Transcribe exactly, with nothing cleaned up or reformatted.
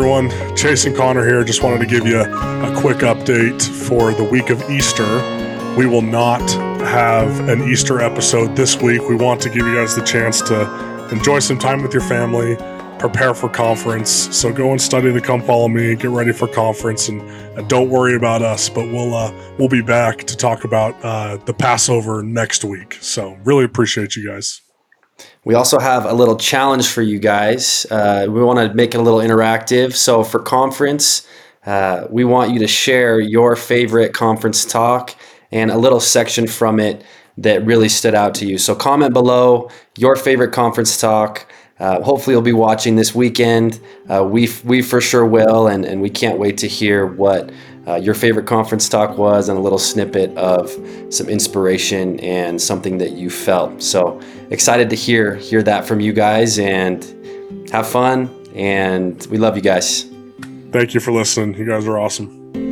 everyone. Chase and Connor here. Just wanted to give you a, a quick update for the week of Easter. We will not have an Easter episode this week. We want to give you guys the chance to enjoy some time with your family, prepare for conference. So go and study the Come Follow Me, get ready for conference, and, and don't worry about us. But we'll uh, we'll be back to talk about uh, the Passover next week. So really appreciate you guys. We also have a little challenge for you guys. Uh, we want to make it a little interactive. So for conference, uh, we want you to share your favorite conference talk and a little section from it that really stood out to you. So comment below your favorite conference talk. Uh, hopefully you'll be watching this weekend. Uh, we we for sure will, and, and we can't wait to hear what uh, your favorite conference talk was and a little snippet of some inspiration and something that you felt. So excited to hear hear that from you guys, and have fun, and we love you guys. Thank you for listening. You guys are awesome.